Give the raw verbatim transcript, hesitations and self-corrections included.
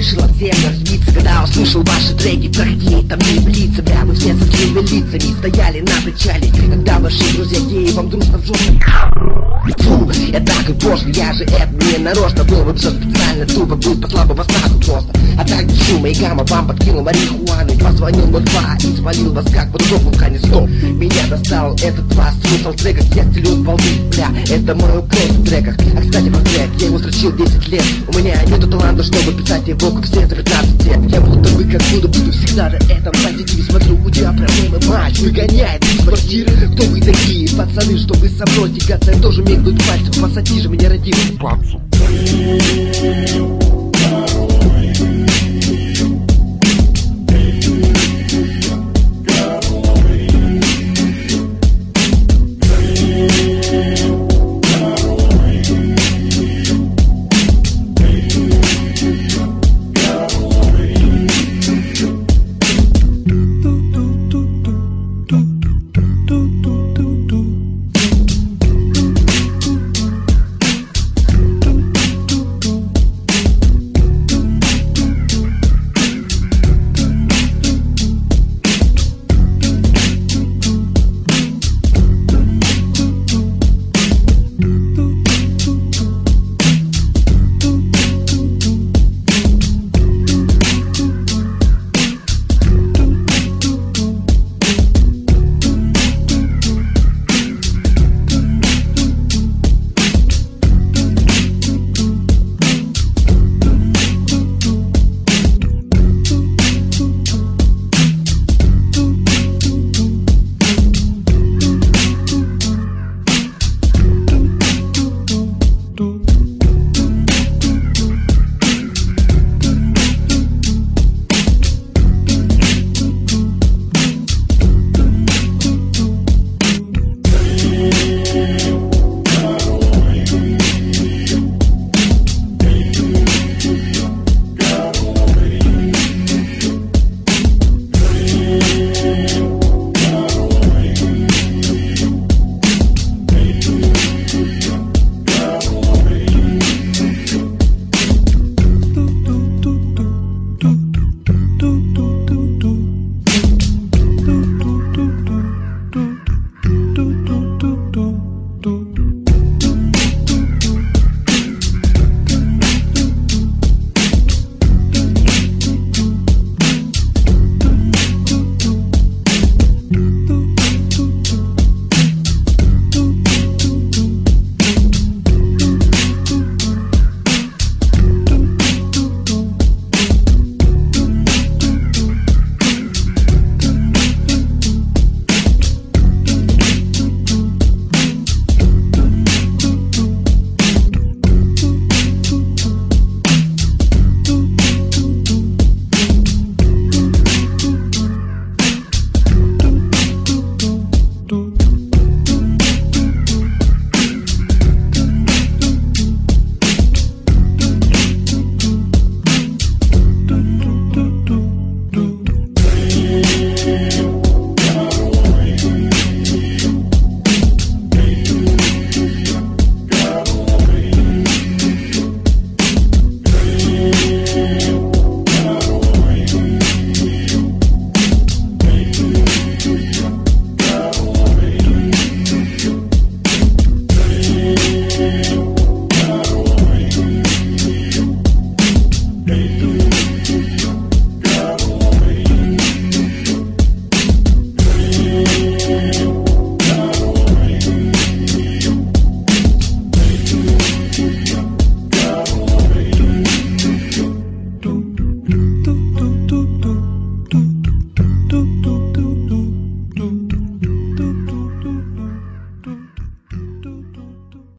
решил от всех разбиться, когда услышал ваши треки. Проходили там не блица, бля, вы все со своими лицами стояли на причале, когда ваши друзья геи вам дружно в жопу. Фу, я так и пошлый, я же это не нарочно. Был бы все специально, тупо был по слабого снаку просто. А так без шума и гамма вам подкинул марихуаны. Позвонил ноль два и свалил вас как под жопу канисто. Меня достал этот вас, слушал треках, я стелю волны, бля, это мой укреп в треках. А кстати про трек, я его строчил десять лет. У меня нету таланта, чтобы писать его как все за пятнадцать лет. Я будто бы как буду, буду всегда на этом позитиве. Смотрю, у тебя проблемы, мать выгоняет из квартиры. Кто вы такие, пацаны, чтобы со мной тягаться? Я тоже умею гнуть пальцем, посади же меня, родимый.